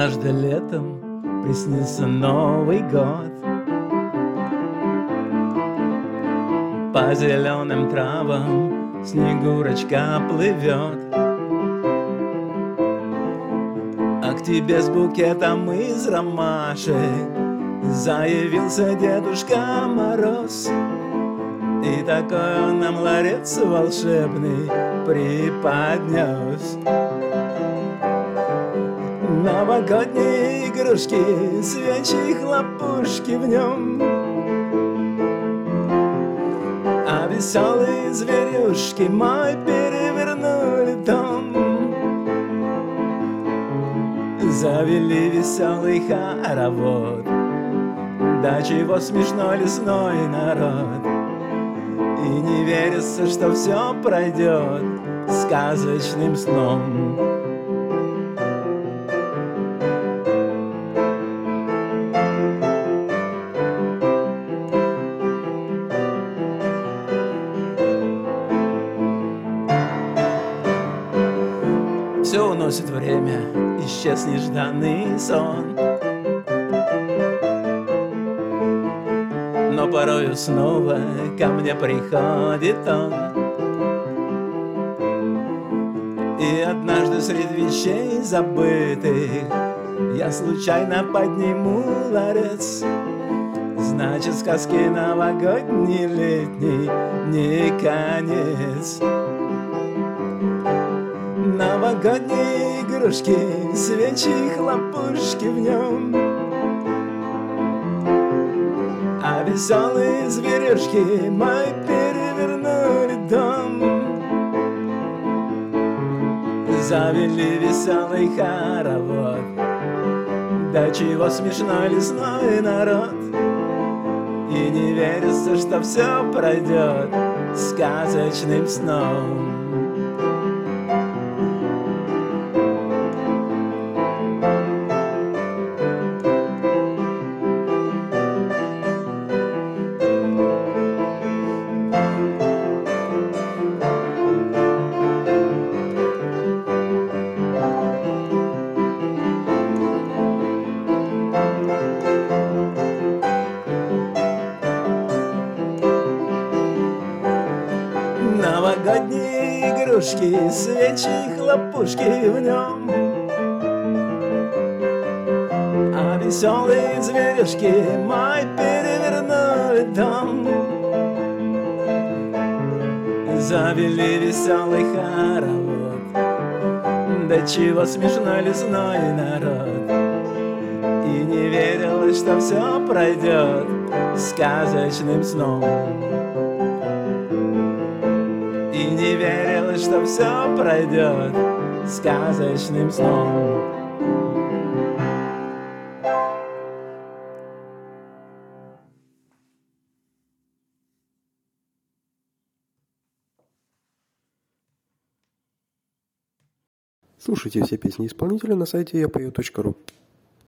Однажды летом приснился Новый год. По зеленым травам Снегурочка плывет, а к тебе с букетом из ромашек заявился Дедушка Мороз. И такой он нам ларец волшебный преподнес. Новогодние игрушки, свечи и хлопушки в нем, а веселые зверюшки мой перевернули дом. Завели веселый хоровод, да чего смешной лесной народ. И не верится, что все пройдет сказочным сном. Все уносит время, исчез нежданный сон, но порою снова ко мне приходит он. И однажды среди вещей забытых я случайно подниму ларец. Значит, сказки новогодней летней не конец. Новогодние игрушки, свечи и хлопушки в нем, а веселые зверюшки мой перевернули дом. Завели веселый хоровод, да чего смешной лесной народ. И не верится, что все пройдет сказочным сном. Новогодние игрушки, свечи и хлопушки в нем, а веселые зверюшки мой перевернули дом. Завели веселый хоровод, да чего смешной лесной народ. И не верилось, что все пройдет сказочным сном. И не верилось, что все пройдет сказочным сном. Слушайте все песни исполнителя на сайте yapeo.ru.